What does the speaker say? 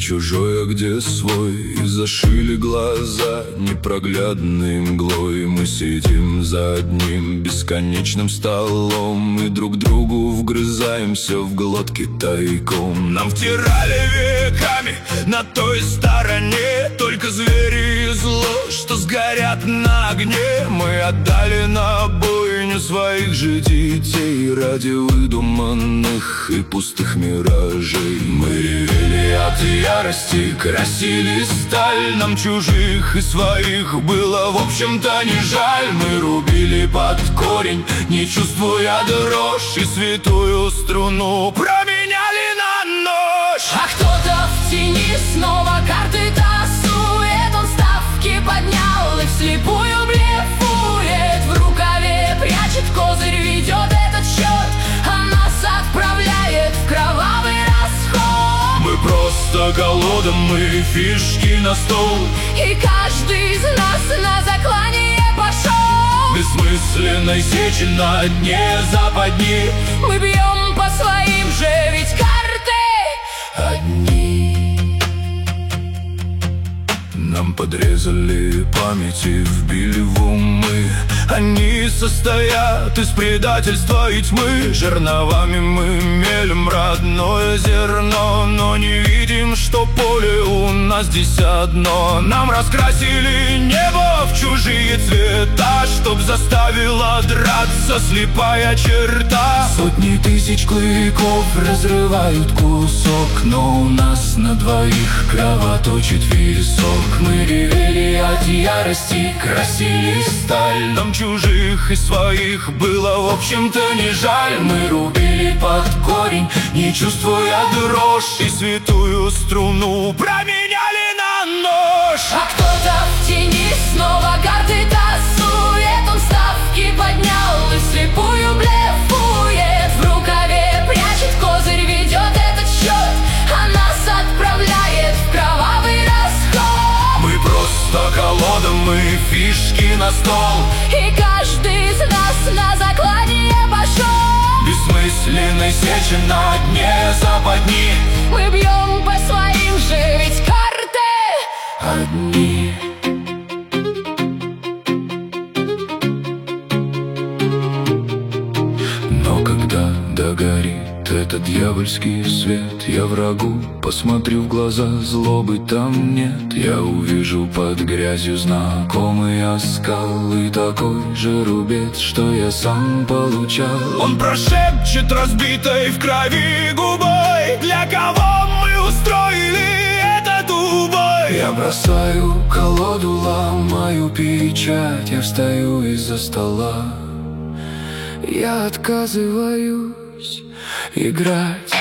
чужой, а где свой. И зашили глаза непроглядной мглой. Мы сидим за одним бесконечным столом и друг другу вгрызаемся в глотки тайком. Нам втирали веками на той стороне только звери и зло, что сгорят на огне. Мы отдали на бойню своих же детей ради выдуманных и пустых миражей. Мы ревели от ярости, красили сталь. Нам чужих и своих было, в общем-то, не жаль. Мы рубили под корень, не чувствуя дрожь, и святую струну променяли на ночь. А кто-то в тени снова карты тасует. Он ставки поднял и вслепую блефует. В рукаве прячет козырь, ведет этот счет, а нас отправляет в кровавый расход. Мы просто голодом, мы фишки на стол, и каждый из нас на заклание пошел. Бессмысленной сечи на дне западни Мы бьем по своим же, ведь карты одни. Нам подрезали память и вбили в умы. Они состоят из предательства и тьмы. Жерновами мы мелем родное зерно, но не видим, что поле у нас здесь одно. Нам раскрасили небо в чужие цвета, чтоб заставила драться слепая черта. Сотни тысяч клыков разрывают кусок, но у нас на двоих кровоточит висок. Мы ревели от ярости, красили сталь. Нам чужих и своих было, в общем-то, не жаль. Мы рубили под корень, не чувствуя дрожь, и святую струну променяли на нож. А кто-то в тени снова карты тасует. Он ставки поднял и вслепую блефует. В рукаве прячет козырь, ведет этот счет, а нас отправляет в кровавый расход. Мы просто голодом, мы фишки на стол, и каждый из нас на заклание пошел. бессмысленной сечи на дне западни Мы бьем по своим же, ведь карты одни. Но когда догорит этот дьявольский свет, я врагу посмотрю в глаза, злобы там нет. Я увижу под грязью знакомый оскал и такой же рубец, что я сам получал. Он прошепчет разбитой в крови губой: для кого мы устроили этот убой? Я бросаю колоду, ломаю печать, я встаю из-за стола. Я отказываюсь играть.